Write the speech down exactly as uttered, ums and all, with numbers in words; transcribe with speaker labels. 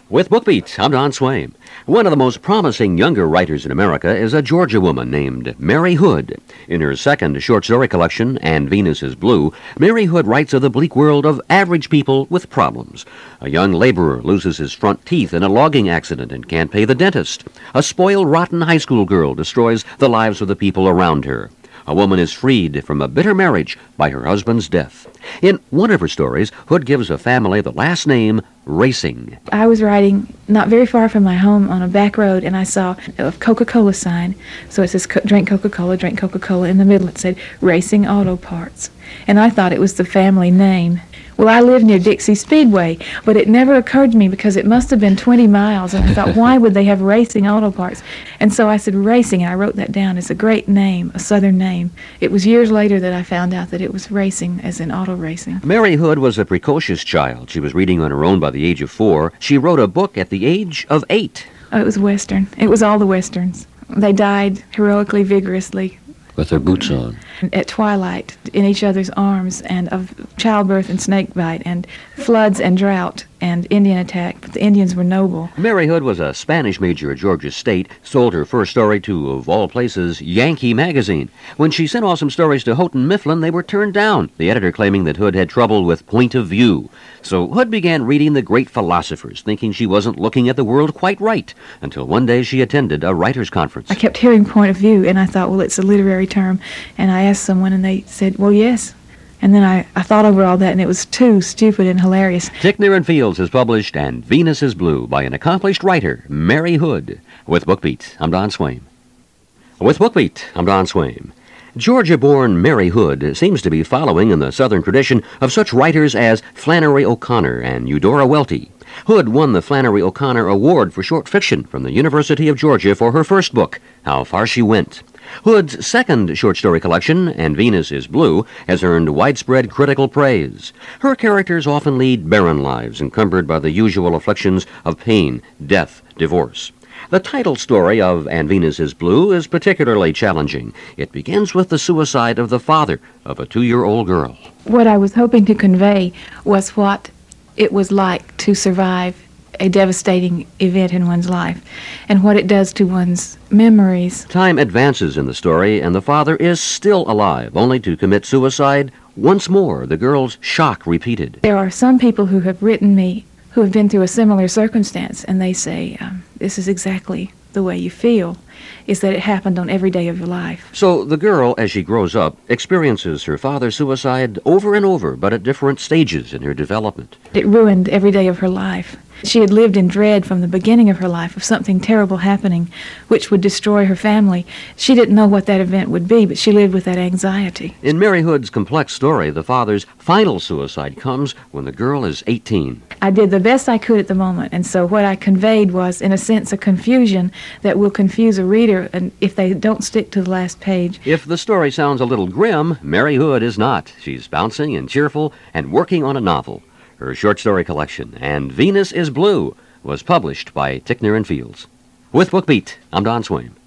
Speaker 1: With BookBeat, I'm Don Swaim. One of the most promising younger writers in America is a Georgia woman named Mary Hood. In her second short story collection, And Venus is Blue, Mary Hood writes of the bleak world of average people with problems. A young laborer loses his front teeth in a logging accident and can't pay the dentist. A spoiled, rotten high school girl destroys the lives of the people around her. A woman is freed from a bitter marriage by her husband's death. In one of her stories, Hood gives a family the last name Racing.
Speaker 2: I was riding not very far from my home on a back road, and I saw a Coca-Cola sign. So it says, drink Coca-Cola, drink Coca-Cola. In the middle it said, Racing Auto Parts. And I thought it was the family name. Well, I live near Dixie Speedway, but it never occurred to me because it must have been twenty miles, and I thought, why would they have Racing Auto Parts? And so I said Racing, and I wrote that down. It's a great name, a Southern name. It was years later that I found out that it was racing, as in auto racing.
Speaker 1: Mary Hood was a precocious child. She was reading on her own by the age of four. She wrote a book at the age of eight.
Speaker 2: Oh, it was Western. It was all the Westerns. They died heroically, vigorously.
Speaker 3: With their boots on.
Speaker 2: At twilight, in each other's arms, and of childbirth and snakebite, and floods and drought, and Indian attack. But the Indians were noble.
Speaker 1: Mary Hood was a Spanish major at Georgia State, sold her first story to, of all places, Yankee magazine. When she sent off some stories to Houghton Mifflin, they were turned down, the editor claiming that Hood had trouble with point of view. So Hood began reading the great philosophers, thinking she wasn't looking at the world quite right, until one day she attended a writers' conference.
Speaker 2: I kept hearing point of view, and I thought, well, it's a literary term. And I asked someone, and they said, well, yes. And then I, I thought over all that, and it was too stupid and hilarious.
Speaker 1: Ticknor and Fields has published And Venus is Blue by an accomplished writer, Mary Hood. With BookBeat, I'm Don Swaim. With BookBeat, I'm Don Swaim. Georgia-born Mary Hood seems to be following in the Southern tradition of such writers as Flannery O'Connor and Eudora Welty. Hood won the Flannery O'Connor Award for short fiction from the University of Georgia for her first book, How Far She Went. Hood's second short story collection, And Venus is Blue, has earned widespread critical praise. Her characters often lead barren lives, encumbered by the usual afflictions of pain, death, divorce. The title story of And Venus is Blue is particularly challenging. It begins with the suicide of the father of a two-year-old girl.
Speaker 2: What I was hoping to convey was what it was like to survive a devastating event in one's life, and what it does to one's memories.
Speaker 1: Time advances in the story, and the father is still alive, only to commit suicide once more, the girl's shock repeated.
Speaker 2: There are some people who have written me who have been through a similar circumstance, and they say, um, this is exactly the way you feel, is that it happened on every day of your life.
Speaker 1: So the girl, as she grows up, experiences her father's suicide over and over, but at different stages in her development.
Speaker 2: It ruined every day of her life. She had lived in dread from the beginning of her life of something terrible happening which would destroy her family. She didn't know what that event would be, but she lived with that anxiety.
Speaker 1: In Mary Hood's complex story, the father's final suicide comes when the girl is eighteen.
Speaker 2: I did the best I could at the moment, and so what I conveyed was, in a sense, a confusion that will confuse a reader and if they don't stick to the last page.
Speaker 1: If the story sounds a little grim, Mary Hood is not. She's bouncing and cheerful and working on a novel. Her short story collection, And Venus is Blue, was published by Ticknor and Fields. With BookBeat, I'm Don Swaim.